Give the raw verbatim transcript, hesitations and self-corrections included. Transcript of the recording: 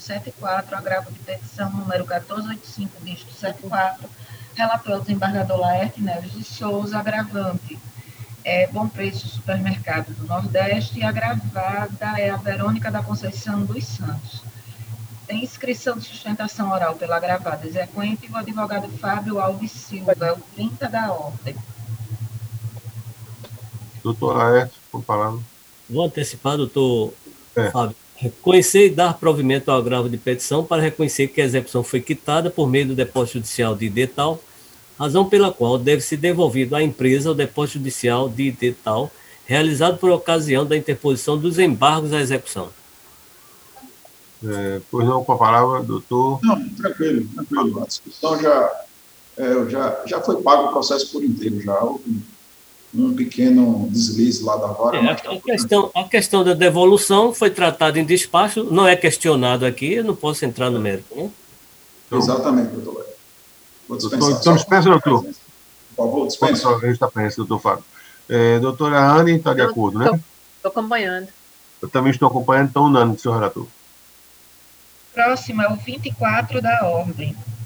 setenta e quatro, agravo de petição número quatorze oitenta e cinco, dígito setenta e quatro, relator o desembargador Laerte Neves de Souza, agravante é Bom Preço Supermercado do Nordeste, e agravada é a Verônica da Conceição dos Santos. Tem inscrição de sustentação oral pela agravada exequente e o advogado Fábio Alves Silva, é o trinta da ordem. Doutor Laerte, com palavra. Vou antecipar, doutor É. Fábio. Reconhecer e dar provimento ao agravo de petição para reconhecer que a execução foi quitada por meio do depósito judicial de I D tal, razão pela qual deve ser devolvido à empresa o depósito judicial de I D tal, realizado por ocasião da interposição dos embargos à execução. É, pois não, com a palavra, doutor. Não, tranquilo, tranquilo. A discussão já, é, já, já foi pago o processo por inteiro, já houve um pequeno deslize lá da vara. É, mas a, a, questão, a questão da devolução foi tratada em despacho, não é questionado aqui, eu não posso entrar no mérito, né? Então, exatamente, doutor Léo. Vou dispensar. Doutor, então dispensa, doutor. Por favor, dispensa. Por favor, dispensa, doutor Fábio. É, doutora Anne está de acordo, né? Estou acompanhando. Eu também estou acompanhando, então unânime, senhor relator. Próximo é o vinte e quatro da ordem.